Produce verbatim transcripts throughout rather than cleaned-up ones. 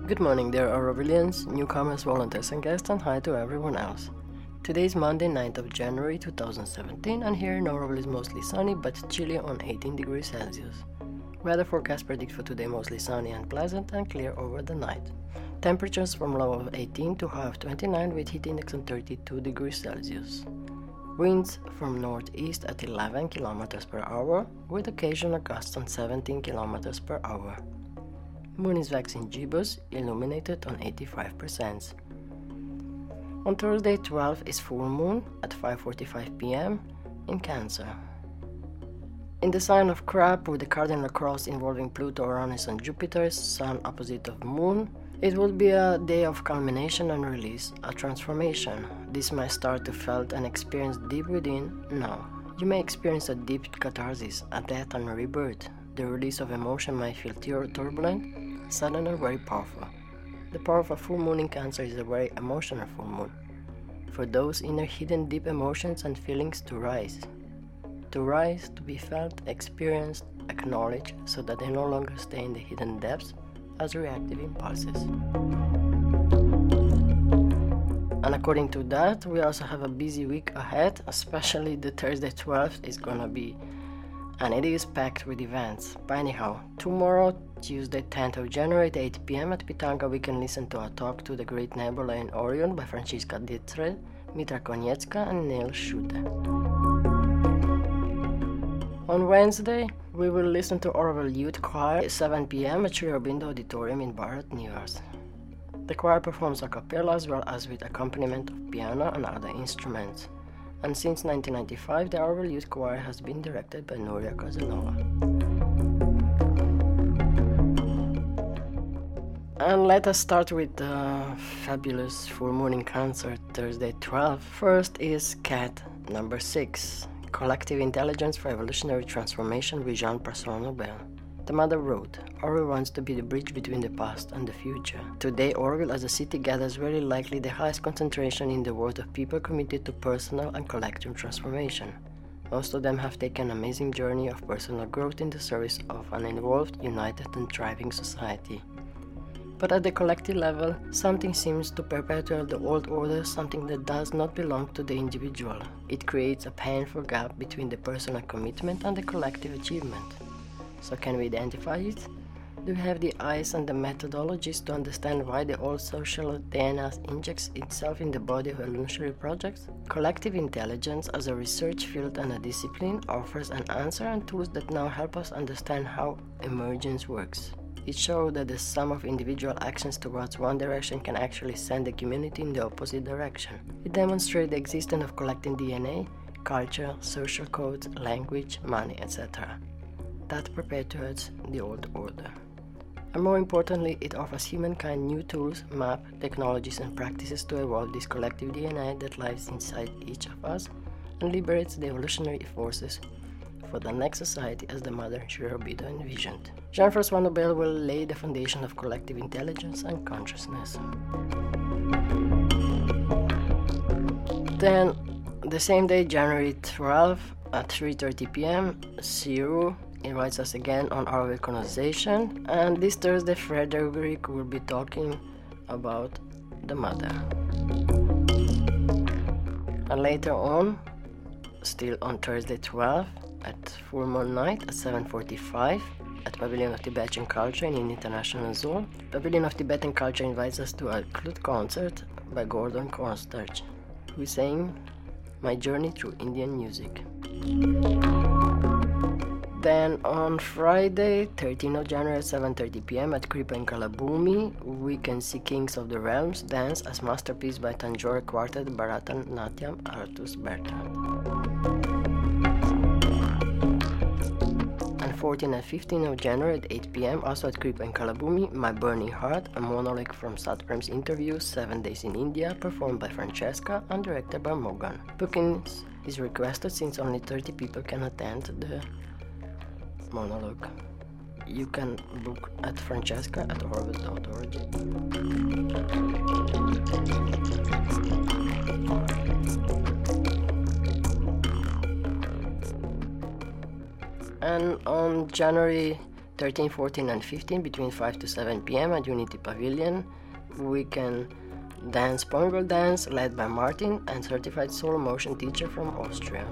Good morning, dear Aurovilians, newcomers, volunteers and guests, and hi to everyone else. Today is Monday, ninth of January two thousand seventeen, and here in Auroville is mostly sunny but chilly on eighteen degrees Celsius. Weather forecast predicts for today mostly sunny and pleasant and clear over the night. Temperatures from low of eighteen to high of twenty-nine with heat index on thirty-two degrees Celsius. Winds from northeast at eleven kilometers per hour with occasional gusts on seventeen kilometers per hour. Moon is waxing gibbous, illuminated on eighty-five percent. On Thursday twelfth is full moon at five forty-five p m in Cancer. In the sign of Crab with the cardinal cross involving Pluto, Uranus and Jupiter, Sun opposite of Moon, it will be a day of culmination and release, a transformation. This may start to felt and experience deep within now. You may experience a deep catharsis, a death and rebirth. The release of emotion may feel tur- turbulent, sudden and very powerful. The power of a full moon in Cancer is a very emotional full moon. For those inner hidden deep emotions and feelings to rise. To rise, to be felt, experienced, acknowledged, so that they no longer stay in the hidden depths as reactive impulses. And according to that, we also have a busy week ahead, especially the Thursday twelfth is gonna be, and it is packed with events. But anyhow, tomorrow, Tuesday tenth of January at eight p m at Pitanga, we can listen to a talk to the Great Nebula in Orion by Francisca Dietrich, Mitra Koniecka and Neil Schutte. On Wednesday, we will listen to Auroville Youth Choir at seven p m at Sri Aurobindo Auditorium in Bharat, New York. The choir performs a cappella as well as with accompaniment of piano and other instruments. And since nineteen ninety-five, the Auroville Youth Choir has been directed by Nuria Casanova. And let us start with the fabulous full moon in Cancer, Thursday twelfth. First is Cat number six, Collective Intelligence for Evolutionary Transformation with Jean-François Nobel. The mother wrote, Auroville wants to be the bridge between the past and the future. Today, Auroville as a city gathers very likely the highest concentration in the world of people committed to personal and collective transformation. Most of them have taken an amazing journey of personal growth in the service of an involved, united and thriving society. But at the collective level, something seems to perpetuate the old order, something that does not belong to the individual. It creates a painful gap between the personal commitment and the collective achievement. So can we identify it? Do we have the eyes and the methodologies to understand why the old social D N A injects itself in the body of evolutionary projects? Collective intelligence as a research field and a discipline offers an answer and tools that now help us understand how emergence works. It shows that the sum of individual actions towards one direction can actually send the community in the opposite direction. It demonstrates the existence of collective D N A, culture, social codes, language, money, et cetera. That perpetuates the old order. And more importantly, it offers humankind new tools, maps, technologies and practices to evolve this collective D N A that lies inside each of us and liberates the evolutionary forces for the next society as the mother Sri Aurobindo envisioned. Jean-François Nobel will lay the foundation of collective intelligence and consciousness. Then, the same day, January twelfth at three thirty p m, Siru invites us again on Auroville Conversation, and this Thursday Frederick will be talking about the mother. And later on, still on Thursday twelfth, at full moon night at seven forty-five at Pavilion of Tibetan Culture in International Zone, Pavilion of Tibetan Culture invites us to a flute concert by Gordon Cornstarch, who is saying My Journey Through Indian Music. Then on Friday, thirteenth of January at seven thirty p m at Kripa in Kalabhumi, we can see Kings of the Realms dance as masterpiece by Tanjore Quartet Bharatanatyam Artus Bertrand. fourteenth and fifteenth of January at eight p m also at Kripa in Kalabhumi, My Burning Heart, a monologue from Satprem's interview Seven Days in India, performed by Francesca and directed by Mogan. Bookings is requested since only thirty people can attend the monologue. You can book at francesca at auroville dot org. And on January thirteen, fourteen, and fifteen between five to seven p.m. at Unity Pavilion. We can dance Pongal dance led by Martin, and certified solo motion teacher from Austria.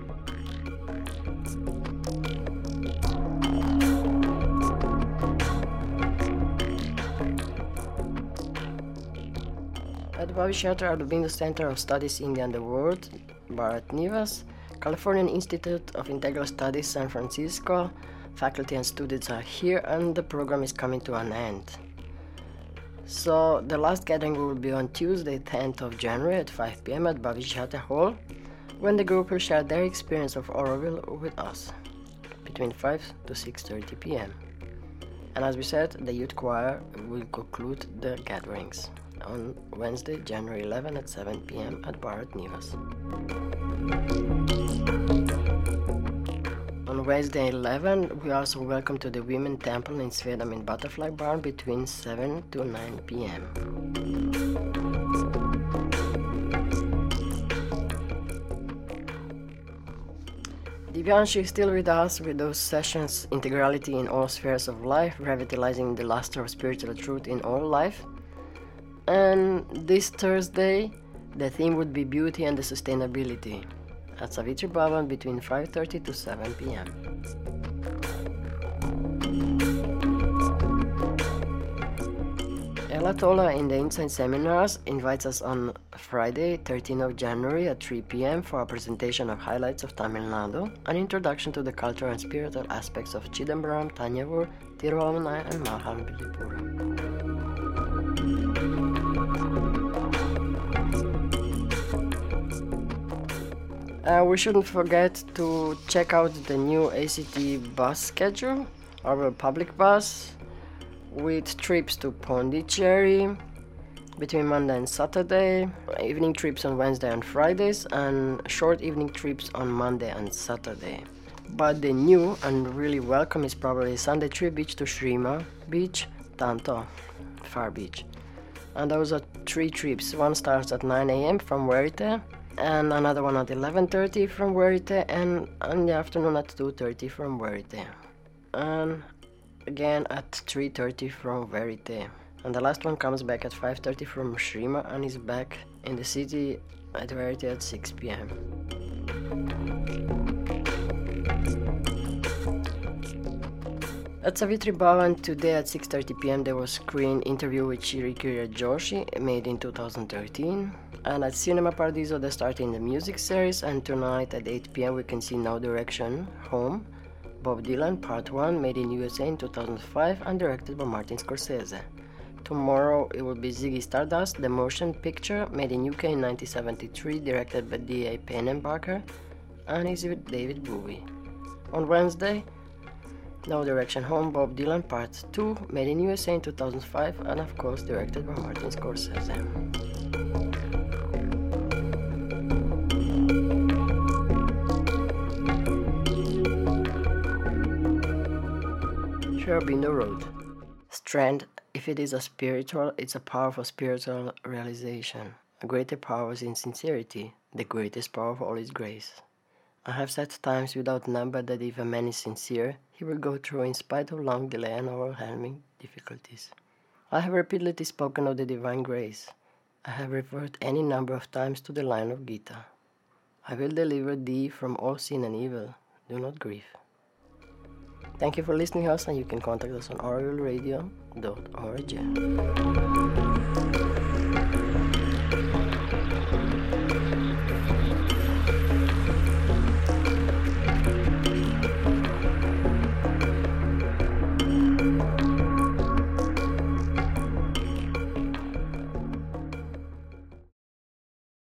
At Bhavishyatra Aurobindo Center of Studies India and the World, Bharat Nivas, Californian Institute of Integral Studies, San Francisco, faculty and students are here, and the program is coming to an end. So the last gathering will be on Tuesday, tenth of January at five p.m. at Bhavishyatra Hall, when the group will share their experience of Auroville with us, between five to six thirty p.m. And as we said, the youth choir will conclude the gatherings on Wednesday, January eleventh at seven p.m. at Bharat Nivas. On Wednesday eleventh, we also welcome to the Women Temple in Svedam in Butterfly Barn between seven to nine p.m. Divyanshi is still with us with those sessions, Integrality in All Spheres of Life, revitalizing the luster of spiritual truth in all life. And this Thursday, the theme would be Beauty and the Sustainability at Savitri Bhavan between five thirty to seven p.m. Ella Tola in the Insight Seminars invites us on Friday, thirteenth of January at three p.m. for a presentation of highlights of Tamil Nadu, an introduction to the cultural and spiritual aspects of Chidambaram, Thanjavur, Tiruvannamalai and Mahabalipuram. Uh, we shouldn't forget to check out the new A C T bus schedule, our public bus, with trips to Pondicherry between Monday and Saturday, evening trips on Wednesday and Fridays, and short evening trips on Monday and Saturday. But the new and really welcome is probably Sunday trip beach to Shrima Beach, Tanto, Far Beach. And those are three trips. One starts at nine a.m. from Verite, and another one at eleven thirty from Verite, and in the afternoon at two thirty from Verite. And again at three thirty from Verite. And the last one comes back at five thirty from Shrima and is back in the city at Verite at six p.m. At Savitri Bhavan today at six thirty p.m. there was a screen interview with Shri Kirya Joshi made in two thousand thirteen. And at Cinema Paradiso they're starting the music series, and tonight at eight p.m. we can see No Direction Home, Bob Dylan Part one, made in U S A in two thousand five and directed by Martin Scorsese. Tomorrow it will be Ziggy Stardust, the motion picture, made in U K in nineteen seventy-three, directed by D A Pennebaker, and is with David Bowie. On Wednesday, No Direction Home, Bob Dylan Part two, made in U S A in two thousand five, and of course directed by Martin Scorsese. Sri Aurobindo Road. Strength, if it is a spiritual, it's a powerful spiritual realization. A greater power is in sincerity. The greatest power of all is grace. I have said times without number that if a man is sincere, he will go through in spite of long delay and overwhelming difficulties. I have repeatedly spoken of the divine grace. I have referred any number of times to the line of Gita. I will deliver thee from all sin and evil. Do not grieve. Thank you for listening to us, and you can contact us on auroville radio dot org.